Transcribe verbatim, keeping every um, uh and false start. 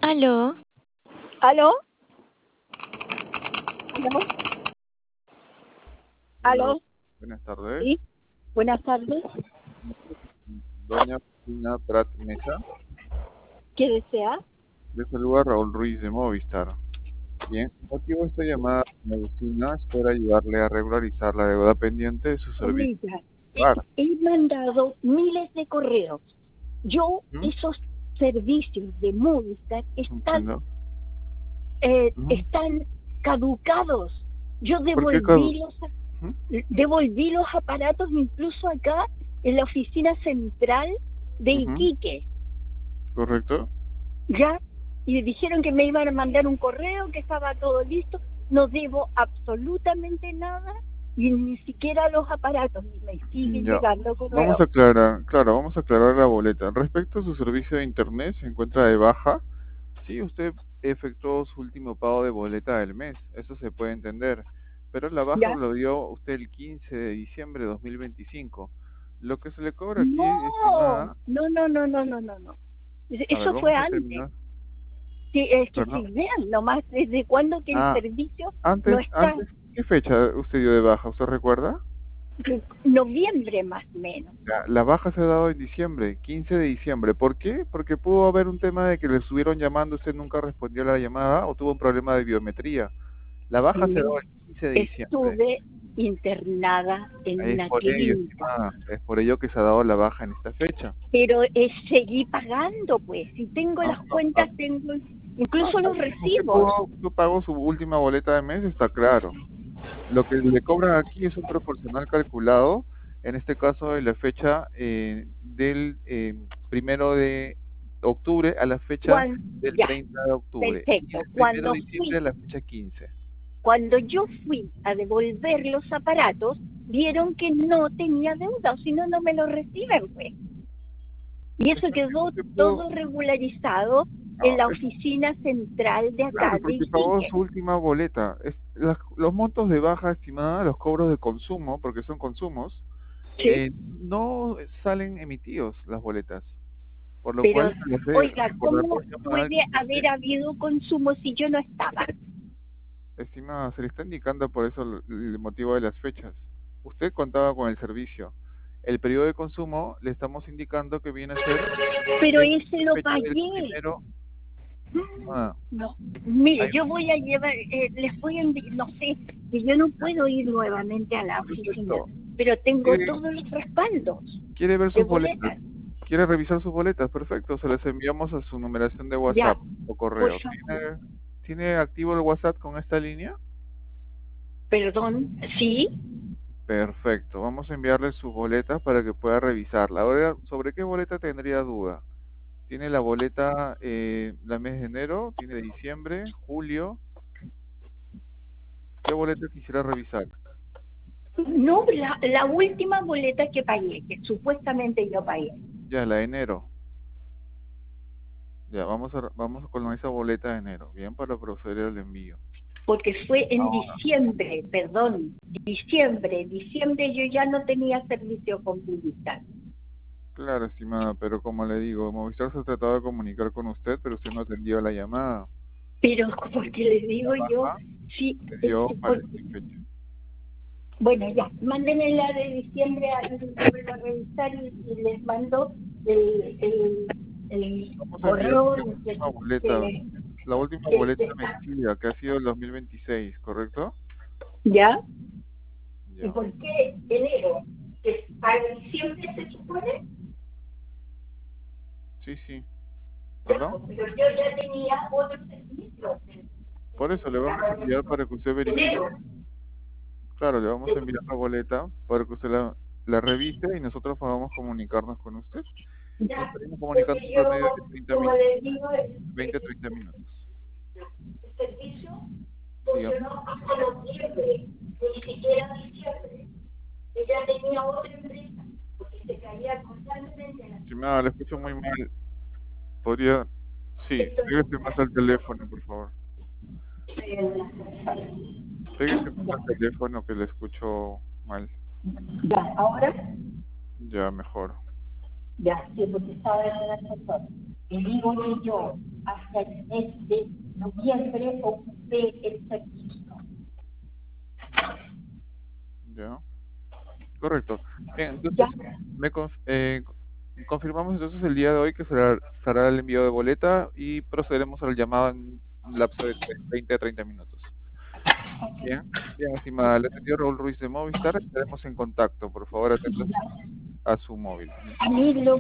¿Aló? ¿Aló? ¿Aló? Hola, ¿Aló? buenas tardes. ¿Sí? Buenas tardes. Doña Cristina Prat Mesa, ¿Qué desea? le saluda Raúl Ruiz de Movistar. Bien, motivo de esta llamada, doña Agustina, es para ayudarle a regularizar la deuda pendiente de su servicio Oiga, de hogar. he mandado miles de correos. Yo, ¿Mm? esos servicios de Movistar están, Entiendo. eh, Ujú. están caducados. Yo ¿Por qué cadu- devolví los, Ujú. devolví los aparatos incluso acá en la oficina central de Ujú. Iquique, ¿Correcto? ¿ya? Y dijeron que me iban a mandar un correo, que estaba todo listo. No debo absolutamente nada y ni siquiera los aparatos, y me siguen Ya. llegando Vamos correos. a aclarar, claro, vamos a aclarar la boleta. Respecto a su servicio de internet, se encuentra de baja. Sí, usted efectuó su último pago de boleta del mes, eso se puede entender. Pero la baja ¿Ya? lo dio usted el quince de diciembre de dos mil veinticinco. Lo que se le cobra aquí, No, estimada, no, no, no, no, no, no, no. a ver, Eso fue vamos a antes. terminar. Sí, es que si Perdón. vean nomás desde cuándo que el Ah, servicio no antes, está, antes, ¿qué fecha usted dio de baja? ¿Usted recuerda? noviembre más o menos. La, la baja se ha dado en diciembre, quince de diciembre. ¿Por qué? Porque pudo haber un tema de que le estuvieron llamando, usted nunca respondió a la llamada o tuvo un problema de biometría. La baja se No, dio el quince de diciembre. estuve internada en Es una por ello, clínica, estimada, es por ello que se ha dado la baja en esta fecha. pero eh, seguí pagando, pues. Si tengo No, las no, no, cuentas, tengo no, incluso está los bien, usted recibos. pudo, usted pagó su última boleta de mes, está claro. Lo que le cobran aquí es un proporcional calculado, en este caso de la fecha eh, del eh, primero de octubre a la fecha Cuando, del ya, treinta de octubre y perfecto. del primero Cuando de diciembre fui, a la fecha quince. cuando yo fui a devolver los aparatos, vieron que no tenía deuda, o si no, no me lo reciben, pues. Y eso Está bien, quedó usted pudo, todo regularizado en no, la es oficina central de acá claro, de porque pagó Iquique. su última boleta. Es, las- los montos de baja estimada, los cobros de consumo, porque son consumos, Sí. eh, no salen emitidos las boletas, por lo Pero, cual se les debe oiga, recordar ¿cómo por llamada al puede haber cliente. habido consumo si yo no estaba? Estimada, se le está indicando por eso el, el motivo de las fechas. Usted contaba con el servicio. El periodo de consumo le estamos indicando que viene a ser Pero desde ese la lo fecha del pagué. primero. Estimada, No, mire, hay yo voy a llevar, eh, les voy a enviar, no sé, que yo no puedo ir nuevamente a la oficina, perfecto. pero tengo ¿Quiere, todos los respaldos quiere ver de sus boletas? boletas. ¿Quiere revisar sus boletas? Perfecto, se las enviamos a su numeración de Ya, WhatsApp o por correo. favor. ¿Tiene, ¿tiene activo el WhatsApp con esta línea? Perdón, sí, Perfecto, vamos a enviarle sus boletas para que pueda revisarla. Ahora, ¿sobre qué boleta tendría duda? Tiene la boleta, eh, la mes de enero, tiene de diciembre, julio. ¿Qué boleta quisiera revisar? no, la, la última boleta que pagué, que supuestamente yo pagué, Ya, la de enero. Ya, vamos a, vamos con esa boleta de enero. Bien, para proceder al envío. porque fue en Ahora, diciembre, perdón, diciembre, diciembre yo ya no tenía servicio con Movistar. claro, estimada, pero como le digo, Movistar se ha tratado de comunicar con usted, pero usted no atendió la llamada. Pero porque les digo La yo, baja sí, se es- dio para por- esta fecha. bueno, ya, mándenme la de diciembre a, a revisar y, y les mando el, el, el Vamos a enviar correo la de, última boleta, de- la última de- boleta de- vencida, que ha sido el dos mil veintiséis, ¿correcto? ¿ya? ¿Y Ya. por qué enero? ¿Que para diciembre se supone? Sí, sí. Ya, ¿Perdón? pues, pero yo ya tenía otro servicio en Por eso le vamos a enviar para que usted verifique. enero. Claro, le vamos a enviar la boleta para que usted la, la revise y nosotros podamos comunicarnos con usted. Nos Ya, estaremos porque comunicando por yo, medio de treinta como minutos, les digo, el, veinte a treinta minutos. el servicio Dígame. funcionó hasta noviembre, ni siquiera diciembre. Ella tenía otra empresa, porque se caía constantemente en la Estimada, le escucho muy mal. Podría... Sí, pégase más al teléfono, por favor. Pégase más al teléfono que le escucho mal. Ya, ahora, Ya, mejor. ya, sí, porque estaba en el ascensor. Y digo que yo, hasta el mes de noviembre ocupé el servicio. Ya, correcto. Bien, Ya, entonces me conf- eh, confirmamos entonces el día de hoy que será, será el envío de boleta y procederemos al llamado en un lapso de veinte a treinta minutos. Bien, bien, estimada, le atendió Raúl Ruiz de Movistar. Estaremos en contacto. Por favor, atentos a su móvil. a mí lo